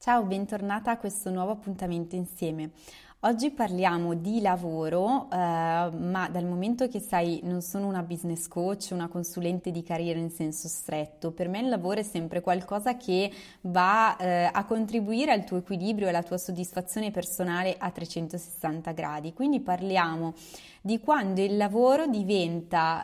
Ciao, bentornata a questo nuovo appuntamento insieme. Oggi parliamo di lavoro, ma dal momento che sai, non sono una business coach, una consulente di carriera in senso stretto, per me il lavoro è sempre qualcosa che va a contribuire al tuo equilibrio e alla tua soddisfazione personale a 360 gradi. Quindi parliamo di quando il lavoro diventa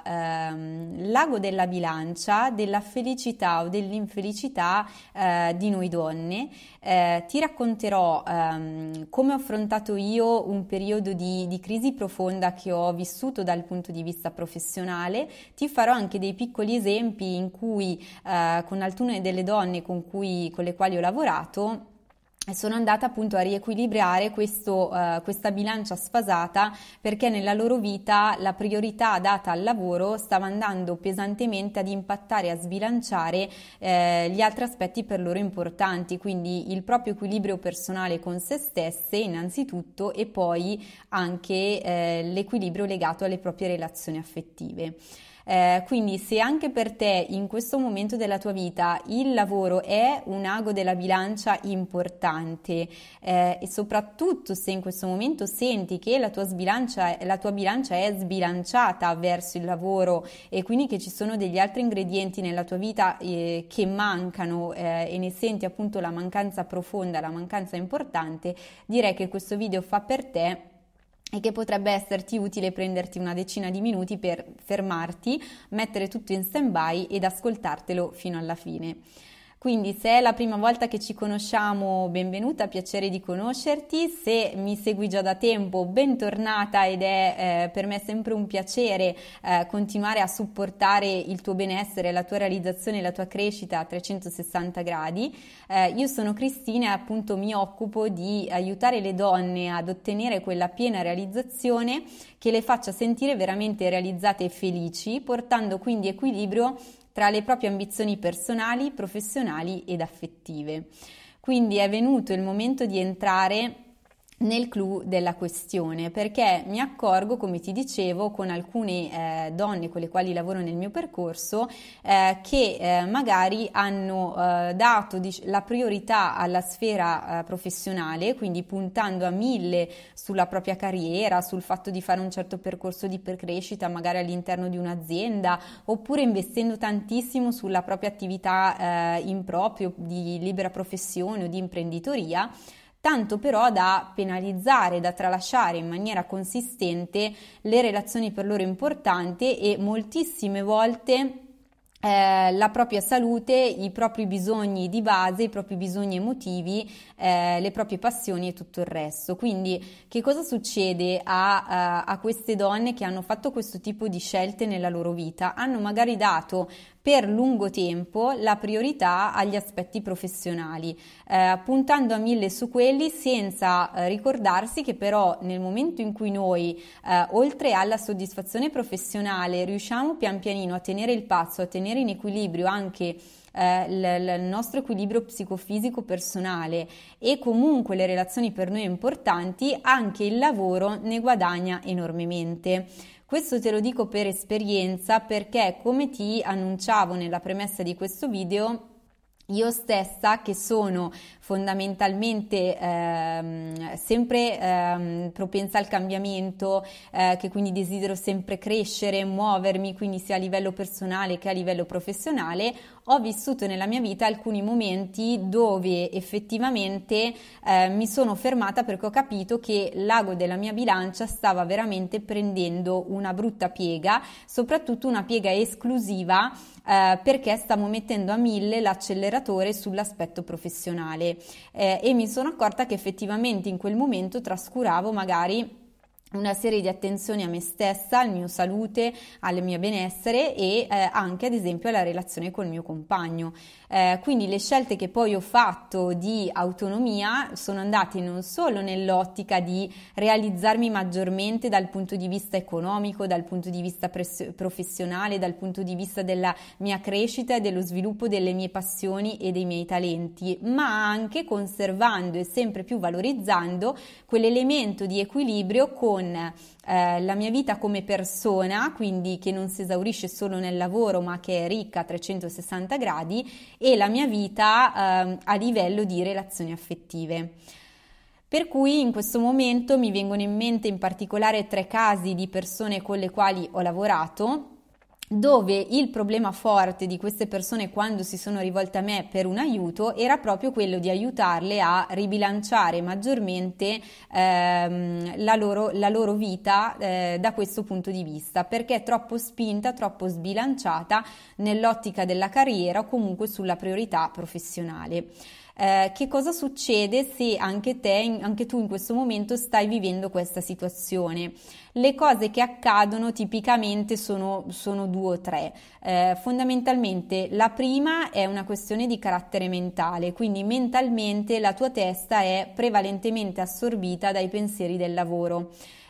l'ago della bilancia della felicità o dell'infelicità di noi donne. Ti racconterò come ho affrontato io un periodo di crisi profonda che ho vissuto dal punto di vista professionale. Ti farò anche dei piccoli esempi in cui con alcune delle donne con le quali ho lavorato sono andata appunto a riequilibrare questa bilancia sfasata, perché nella loro vita la priorità data al lavoro stava andando pesantemente ad impattare, a sbilanciare gli altri aspetti per loro importanti, quindi il proprio equilibrio personale con se stesse innanzitutto, e poi anche l'equilibrio legato alle proprie relazioni affettive. Quindi se anche per te in questo momento della tua vita il lavoro è un ago della bilancia importante, e soprattutto se in questo momento senti che la tua bilancia è sbilanciata verso il lavoro, e quindi che ci sono degli altri ingredienti nella tua vita che mancano, e ne senti appunto la mancanza profonda, la mancanza importante, direi che questo video fa per te e che potrebbe esserti utile prenderti una decina di minuti per fermarti, mettere tutto in stand-by ed ascoltartelo fino alla fine. Quindi se è la prima volta che ci conosciamo, benvenuta, piacere di conoscerti. Se mi segui già da tempo, bentornata, ed è per me sempre un piacere continuare a supportare il tuo benessere, la tua realizzazione e la tua crescita a 360 gradi. Io sono Cristina e appunto mi occupo di aiutare le donne ad ottenere quella piena realizzazione che le faccia sentire veramente realizzate e felici, portando quindi equilibrio tra le proprie ambizioni personali, professionali ed affettive. Quindi è venuto il momento di entrare nel clou della questione, perché mi accorgo, come ti dicevo, con alcune donne con le quali lavoro nel mio percorso, che magari hanno dato la priorità alla sfera professionale, quindi puntando a 1000 sulla propria carriera, sul fatto di fare un certo percorso di crescita magari all'interno di un'azienda, oppure investendo tantissimo sulla propria attività in proprio di libera professione o di imprenditoria, tanto però da penalizzare, da tralasciare in maniera consistente le relazioni per loro importanti e moltissime volte la propria salute, i propri bisogni di base, i propri bisogni emotivi, le proprie passioni e tutto il resto. Quindi che cosa succede a queste donne che hanno fatto questo tipo di scelte nella loro vita? Hanno magari dato per lungo tempo la priorità agli aspetti professionali, puntando a 1000 su quelli, senza ricordarsi che però nel momento in cui noi, oltre alla soddisfazione professionale, riusciamo pian pianino a tenere il passo, a tenere in equilibrio anche il nostro equilibrio psicofisico personale e comunque le relazioni per noi importanti, anche il lavoro ne guadagna enormemente. Questo te lo dico per esperienza, perché come ti annunciavo nella premessa di questo video, io stessa, che sono fondamentalmente sempre propensa al cambiamento, che quindi desidero sempre crescere, muovermi, quindi sia a livello personale che a livello professionale, ho vissuto nella mia vita alcuni momenti dove effettivamente mi sono fermata, perché ho capito che l'ago della mia bilancia stava veramente prendendo una brutta piega, soprattutto una piega esclusiva, perché stavo mettendo a 1000 l'acceleratore sull'aspetto professionale, e mi sono accorta che effettivamente in quel momento trascuravo magari una serie di attenzioni a me stessa, alla mia salute, al mio benessere e anche ad esempio alla relazione col mio compagno. Quindi le scelte che poi ho fatto di autonomia sono andate non solo nell'ottica di realizzarmi maggiormente dal punto di vista economico, dal punto di vista professionale, dal punto di vista della mia crescita e dello sviluppo delle mie passioni e dei miei talenti, ma anche conservando e sempre più valorizzando quell'elemento di equilibrio con con la mia vita come persona, quindi che non si esaurisce solo nel lavoro ma che è ricca a 360 gradi, e la mia vita a livello di relazioni affettive. Per cui in questo momento mi vengono in mente in particolare 3 casi di persone con le quali ho lavorato, dove il problema forte di queste persone quando si sono rivolte a me per un aiuto era proprio quello di aiutarle a ribilanciare maggiormente la loro vita da questo punto di vista, perché è troppo spinta, troppo sbilanciata nell'ottica della carriera o comunque sulla priorità professionale. Che cosa succede se anche tu in questo momento stai vivendo questa situazione? Le cose che accadono tipicamente sono 2 o 3. Fondamentalmente la prima è una questione di carattere mentale, quindi mentalmente la tua testa è prevalentemente assorbita dai pensieri del lavoro.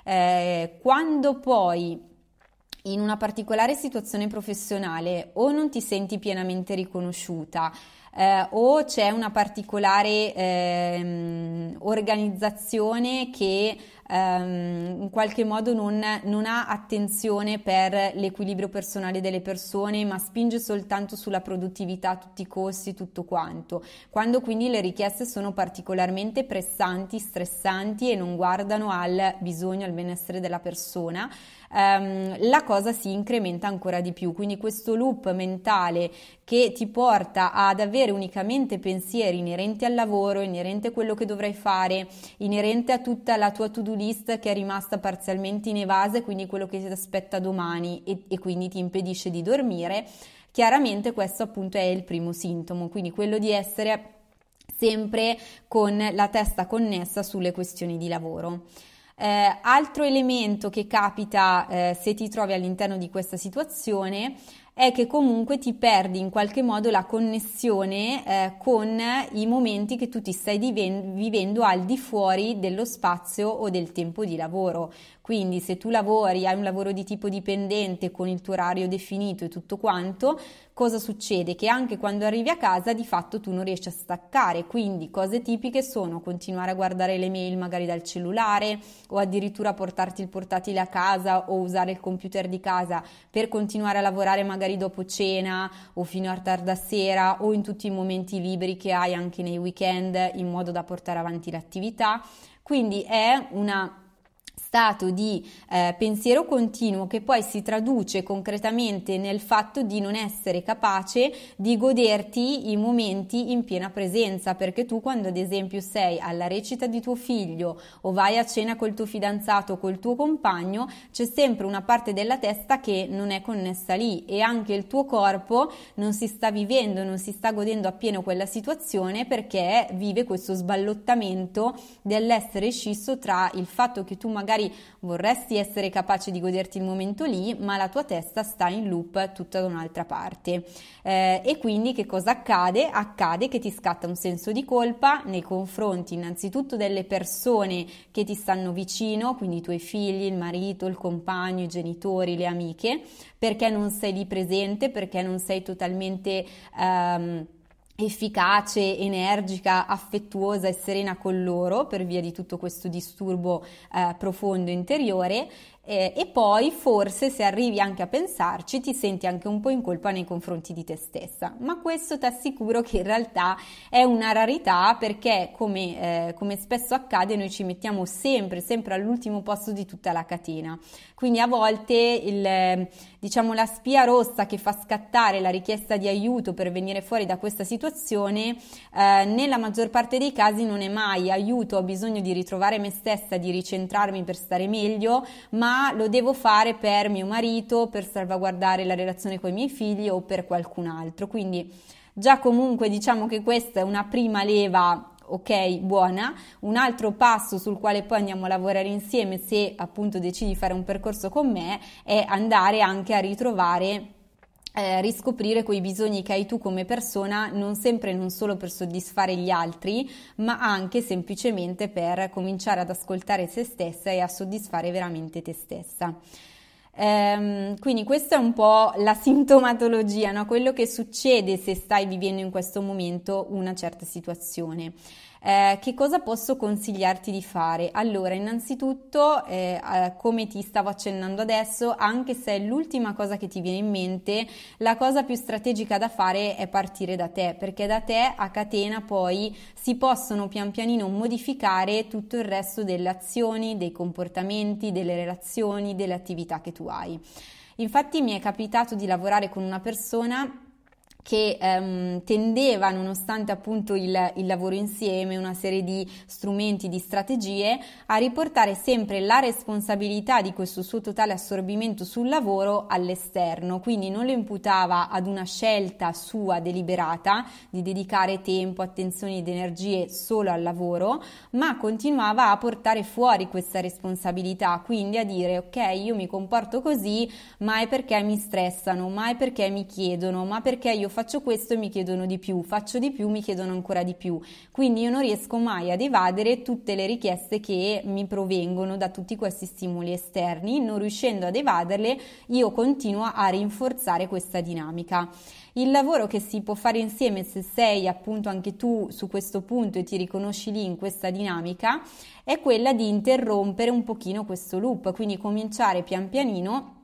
Quando poi in una particolare situazione professionale o non ti senti pienamente riconosciuta, o c'è una particolare organizzazione che in qualche modo non ha attenzione per l'equilibrio personale delle persone, ma spinge soltanto sulla produttività a tutti i costi, tutto quanto. Quando quindi le richieste sono particolarmente pressanti, stressanti e non guardano al bisogno, al benessere della persona, la cosa si incrementa ancora di più. Quindi questo loop mentale che ti porta ad avere unicamente pensieri inerenti al lavoro, inerente a quello che dovrai fare, inerente a tutta la tua to-do list che è rimasta parzialmente inevasa, quindi quello che ti aspetta domani e quindi ti impedisce di dormire. Chiaramente questo appunto è il primo sintomo, quindi quello di essere sempre con la testa connessa sulle questioni di lavoro. Altro elemento che capita se ti trovi all'interno di questa situazione è che comunque ti perdi in qualche modo la connessione con i momenti che tu ti stai vivendo al di fuori dello spazio o del tempo di lavoro. Quindi se tu lavori, hai un lavoro di tipo dipendente con il tuo orario definito e tutto quanto, cosa succede? Che anche quando arrivi a casa di fatto tu non riesci a staccare, quindi cose tipiche sono continuare a guardare le mail magari dal cellulare o addirittura portarti il portatile a casa o usare il computer di casa per continuare a lavorare magari dopo cena o fino a tarda sera o in tutti i momenti liberi che hai anche nei weekend in modo da portare avanti l'attività. Quindi è una stato di pensiero continuo che poi si traduce concretamente nel fatto di non essere capace di goderti i momenti in piena presenza, perché tu quando ad esempio sei alla recita di tuo figlio o vai a cena col tuo fidanzato o col tuo compagno, c'è sempre una parte della testa che non è connessa lì e anche il tuo corpo non si sta vivendo, non si sta godendo appieno quella situazione perché vive questo sballottamento dell'essere scisso tra il fatto che tu magari vorresti essere capace di goderti il momento lì, ma la tua testa sta in loop tutta da un'altra parte. E quindi che cosa accade? Accade che ti scatta un senso di colpa nei confronti innanzitutto delle persone che ti stanno vicino, quindi i tuoi figli, il marito, il compagno, i genitori, le amiche, perché non sei lì presente, perché non sei totalmente efficace, energica, affettuosa e serena con loro per via di tutto questo disturbo profondo interiore. E poi forse se arrivi anche a pensarci ti senti anche un po' in colpa nei confronti di te stessa, ma questo ti assicuro che in realtà è una rarità perché come spesso accade noi ci mettiamo sempre all'ultimo posto di tutta la catena, quindi a volte la spia rossa che fa scattare la richiesta di aiuto per venire fuori da questa situazione nella maggior parte dei casi non è mai aiuto, ho bisogno di ritrovare me stessa, di ricentrarmi per stare meglio, ma lo devo fare per mio marito, per salvaguardare la relazione con i miei figli o per qualcun altro. Quindi già comunque diciamo che questa è una prima leva, ok, buona. Un altro passo sul quale poi andiamo a lavorare insieme, se appunto decidi di fare un percorso con me, è andare anche a ritrovare riscoprire quei bisogni che hai tu come persona, non sempre e non solo per soddisfare gli altri, ma anche semplicemente per cominciare ad ascoltare se stessa e a soddisfare veramente te stessa. Quindi questa è un po' la sintomatologia, no? Quello che succede se stai vivendo in questo momento una certa situazione. Che cosa posso consigliarti di fare? Allora, innanzitutto, come ti stavo accennando adesso, anche se è l'ultima cosa che ti viene in mente, la cosa più strategica da fare è partire da te, perché da te a catena poi si possono pian pianino modificare tutto il resto delle azioni, dei comportamenti, delle relazioni, delle attività che tu hai. Infatti mi è capitato di lavorare con una persona che tendeva, nonostante appunto il lavoro insieme, una serie di strumenti, di strategie, a riportare sempre la responsabilità di questo suo totale assorbimento sul lavoro all'esterno, quindi non lo imputava ad una scelta sua deliberata di dedicare tempo, attenzioni ed energie solo al lavoro, ma continuava a portare fuori questa responsabilità, quindi a dire ok, io mi comporto così, ma è perché mi stressano, ma è perché mi chiedono, ma perché io faccio questo e mi chiedono di più, faccio di più, mi chiedono ancora di più. Quindi io non riesco mai ad evadere tutte le richieste che mi provengono da tutti questi stimoli esterni, non riuscendo ad evaderle, io continuo a rinforzare questa dinamica. Il lavoro che si può fare insieme, se sei appunto anche tu su questo punto e ti riconosci lì in questa dinamica, è quella di interrompere un pochino questo loop, quindi cominciare pian pianino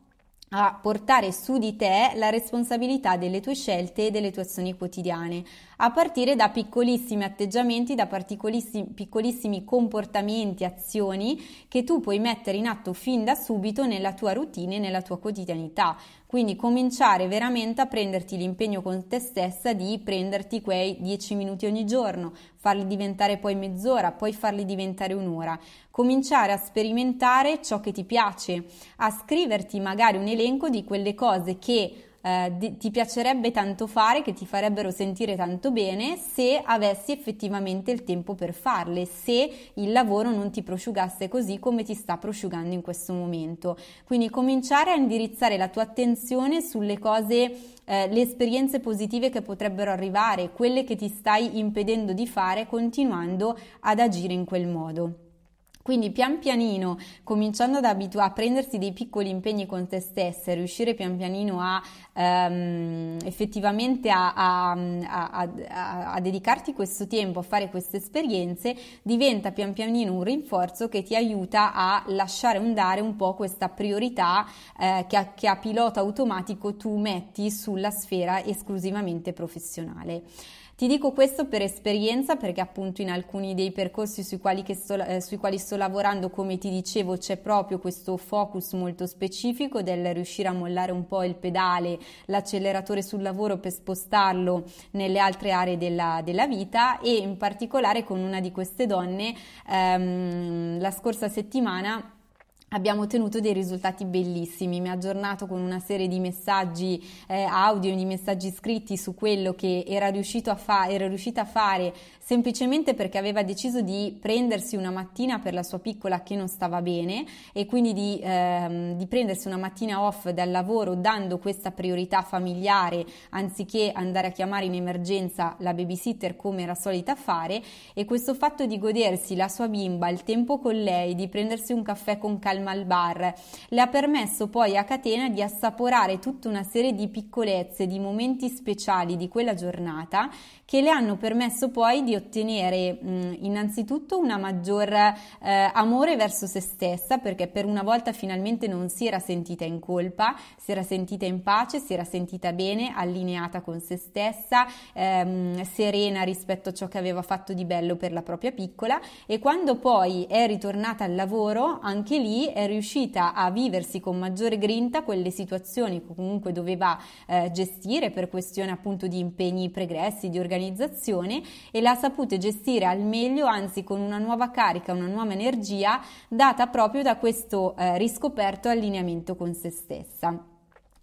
a portare su di te la responsabilità delle tue scelte e delle tue azioni quotidiane, a partire da piccolissimi atteggiamenti, da piccolissimi comportamenti, azioni che tu puoi mettere in atto fin da subito nella tua routine e nella tua quotidianità. Quindi cominciare veramente a prenderti l'impegno con te stessa di prenderti quei 10 minuti ogni giorno, farli diventare poi mezz'ora, poi farli diventare un'ora. Cominciare a sperimentare ciò che ti piace, a scriverti magari un elenco di quelle cose che ti piacerebbe tanto fare, che ti farebbero sentire tanto bene se avessi effettivamente il tempo per farle, se il lavoro non ti prosciugasse così come ti sta prosciugando in questo momento. Quindi cominciare a indirizzare la tua attenzione sulle cose, le esperienze positive che potrebbero arrivare, quelle che ti stai impedendo di fare continuando ad agire in quel modo. Quindi pian pianino, cominciando a prendersi dei piccoli impegni con te stessa, riuscire pian pianino a effettivamente a dedicarti questo tempo, a fare queste esperienze, diventa pian pianino un rinforzo che ti aiuta a lasciare andare un po' questa priorità che a pilota automatico tu metti sulla sfera esclusivamente professionale. Ti dico questo per esperienza, perché appunto in alcuni dei percorsi sui quali sto lavorando, come ti dicevo, c'è proprio questo focus molto specifico del riuscire a mollare un po' il pedale, l'acceleratore sul lavoro per spostarlo nelle altre aree della vita, e in particolare con una di queste donne la scorsa settimana abbiamo ottenuto dei risultati bellissimi. Mi ha aggiornato con una serie di messaggi audio, di messaggi scritti su quello che era riuscita a fare semplicemente perché aveva deciso di prendersi una mattina per la sua piccola che non stava bene, e quindi di prendersi una mattina off dal lavoro, dando questa priorità familiare anziché andare a chiamare in emergenza la babysitter come era solita fare. E questo fatto di godersi la sua bimba, il tempo con lei, di prendersi un caffè con calma al bar, le ha permesso poi a catena di assaporare tutta una serie di piccolezze, di momenti speciali di quella giornata, che le hanno permesso poi di ottenere innanzitutto una maggior amore verso se stessa, perché per una volta finalmente non si era sentita in colpa, si era sentita in pace, si era sentita bene, allineata con se stessa, serena rispetto a ciò che aveva fatto di bello per la propria piccola. E quando poi è ritornata al lavoro, anche lì è riuscita a viversi con maggiore grinta quelle situazioni che comunque doveva gestire per questione appunto di impegni pregressi, di organizzazione, e l'ha saputa gestire al meglio, anzi con una nuova carica, una nuova energia data proprio da questo riscoperto allineamento con se stessa.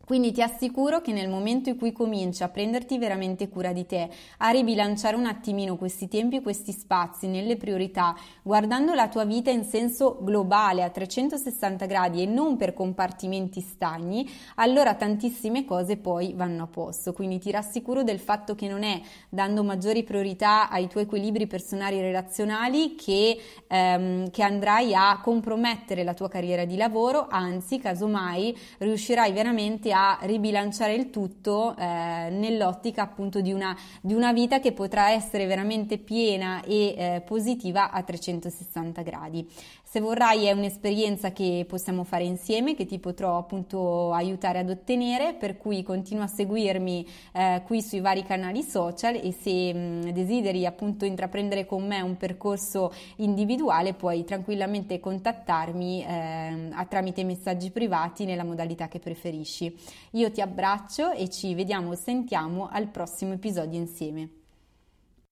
Quindi ti assicuro che nel momento in cui cominci a prenderti veramente cura di te, a ribilanciare un attimino questi tempi, questi spazi nelle priorità, guardando la tua vita in senso globale a 360 gradi e non per compartimenti stagni, allora tantissime cose poi vanno a posto. Quindi ti rassicuro del fatto che non è dando maggiori priorità ai tuoi equilibri personali e relazionali che andrai a compromettere la tua carriera di lavoro, anzi, casomai riuscirai veramente a ribilanciare il tutto nell'ottica appunto di una vita che potrà essere veramente piena e positiva a 360 gradi. Se vorrai è un'esperienza che possiamo fare insieme, che ti potrò appunto aiutare ad ottenere, per cui continua a seguirmi qui sui vari canali social e se desideri appunto intraprendere con me un percorso individuale puoi tranquillamente contattarmi tramite messaggi privati nella modalità che preferisci. Io ti abbraccio e ci vediamo o sentiamo al prossimo episodio insieme.